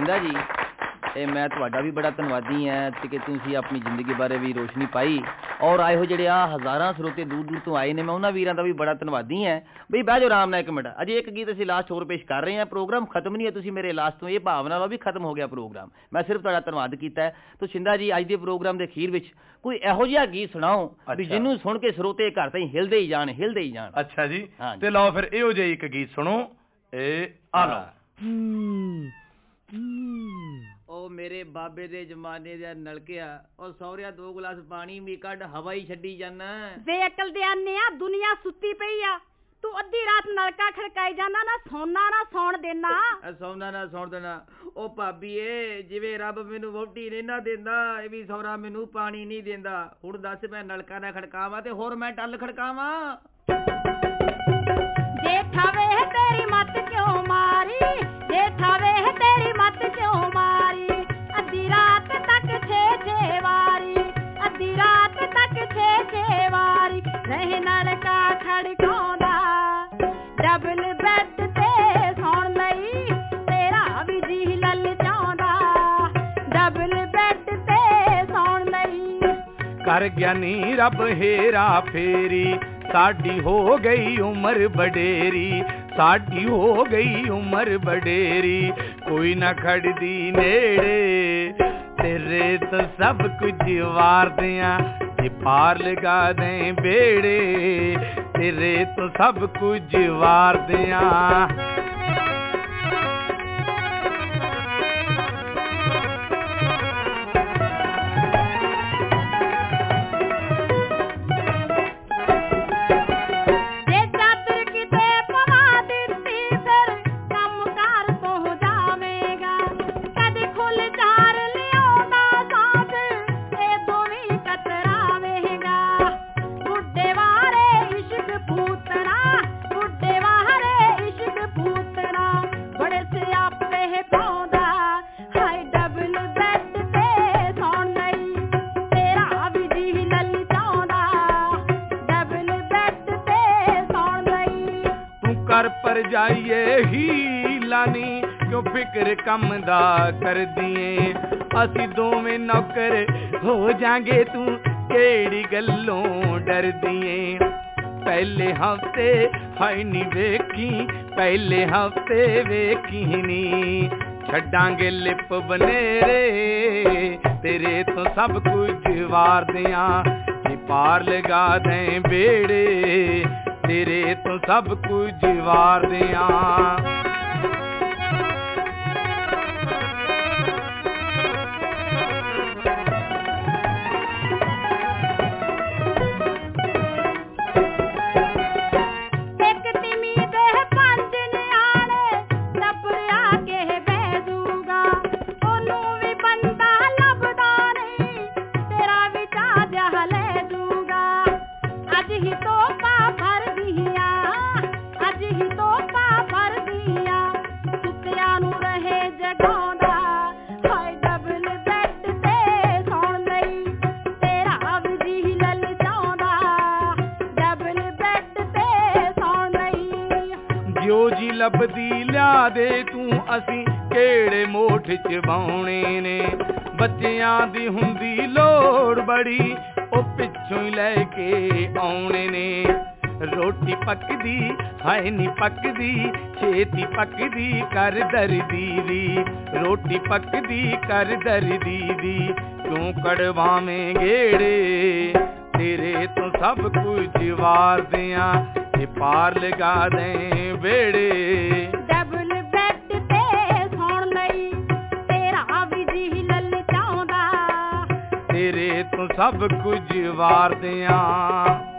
शिंदा जी मैं तुहाडा भी बड़ा धन्नवादी है कि तुसीं अपनी जिंदगी बारे भी रोशनी पाई और आए हो जिहड़े हज़ारां स्रोते दूर दूर तो आए ने मैं उन्हां वीरां दा भी बड़ा धन्नवादी है बई बह जाओ आराम नाल एक मिनट अजे एक गीत असीं लास्ट होर पेश कर रहे हैं प्रोग्राम खत्म नहीं है तुसीं मेरे लास्ट तो ये भावना लो भी खत्म हो गया प्रोग्राम मैं सिर्फ तुहाडा धन्नवाद कीता है तो शिंदा जी अज दे प्रोग्राम दे अखीर विच कोई इहो जिहा गीत सुणाओ भी जिन्नू सुन के स्रोते घर ताईं हिलदे ही जाण अच्छा जी ते लो फिर इहो जिहा एक गीत सुनो आ लो ओ मेरे बाबे दे जमाने दे नलकिया और सौरिया 2 गिलास पानी भी कड हवा ही छड्डी जाना वे अकल दे आने दुनिया सुत्ती पई आ तू अद्धी रात नलका खड़काई जाना ना सोना ना सौण देना ओ भाभी जिवें रब मैनू वोटी नहीं ना देंदा ए भी सौरा मैनू पानी नहीं देंदा हुण दस मैं नलका ना खड़कावां ते होर मैं टल खड़कावां जेठा वे तेरी मत क्यों मारी जेठा वे तेरी मत क्यों मारी अद्धी रात तक छे वारी अद्धी रात तक छे वारी रह नलका खड़काउंदा डबल बेड ते सौण लई तेरा भी जी ललचाउंदा डबल बेड ते सौण लई कर ज्ञानी रब हेरा फेरी साडी हो गई उम्र बडेरी साडी हो गई उम्र बडेरी कोई ना खड़दी नेड़े तेरे तो सब कुछ वार दियां ये पार लगा दें बेड़े तेरे तो सब कुछ वार दियां पर जाइए ही लानी क्यों फिक्र कम दा कर दिए असी दोवें नौकर हो जाएंगे तू केड़ी गल्लों डर दिए पहले हफ्ते हाय नी वेखी पहले हफ्ते वेखी नी छड्डांगे लिप बनेरे तेरे तो सब कुछ वार दियां पार लगा दें बेड़े तेरे तो सब कुछ वार दियां लभदी लिया दे तू असी केड़े मोठ च बाउणे ने बच्चियां दी हुंदी लोड़ बड़ी ओ पिछों ही लैके आउणे ने रोटी पकदी हाय नी पकदी छेती पकदी कर दर्दी दी रोटी पकदी कर दर्दी दी क्यों कड़वावें गेड़े तेरे तो सब कुछ वार दियां पार लगा दें बेड़े डबल बेड ते सौण लई तेरा भी जी ललचाउंदा तेरे तो सब कुछ वार दियां